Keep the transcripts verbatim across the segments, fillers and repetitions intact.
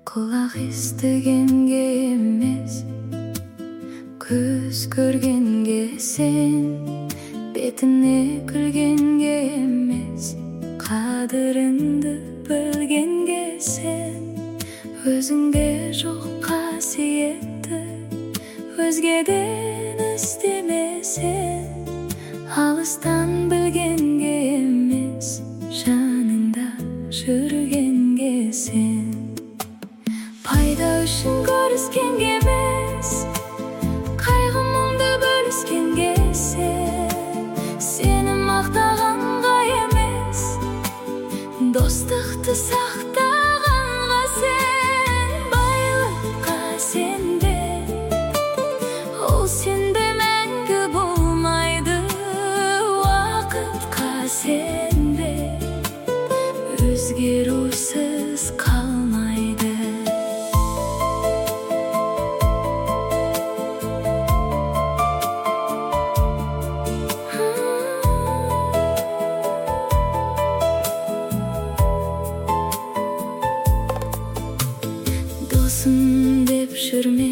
Kulak istegenge emes, көз көргенге сен, бетіне күлгенге емес, қадіріңді білгенге сен. Өзіңде жоқ қасиетті өзгеден іздемесең, алыстан білгенге емес, жаныңда жүргенге сен. Пайда үшін көріскенге емес, қайғы мұңды бөліскенге сен. Сені мақтағанға емес, достықты сақтағанға сен. Байлыққа сенбе, ол сенде мәңгі болмайды. Уақытқа сенбе, өзгерусіз қалмайды. Досым деп жүрме,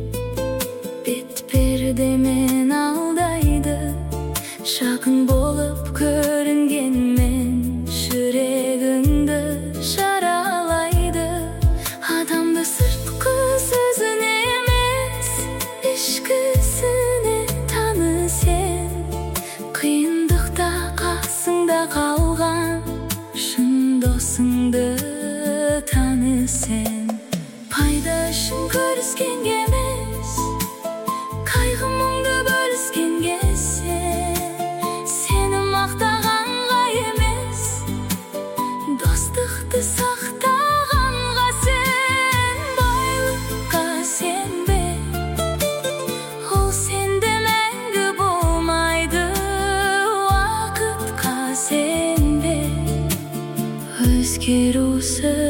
бет-пердемен алдайды. Жақын болып көрінгенмен жүрегіңді жаралайды. Адамды сыртқы сөзін емес, ішкісіне таны сен. Қиындықта қасыңда қалған шын досыңды таны сен. Пайда үшін көріскенге емес, қайғы мұңды бөліскенге сен. Сені мақтағанға емес, достықты сақтағанға сен. Байлыққа сенбе, ол сенде мәңгі болмайды. Уақытқа сенбе, өзгерусіз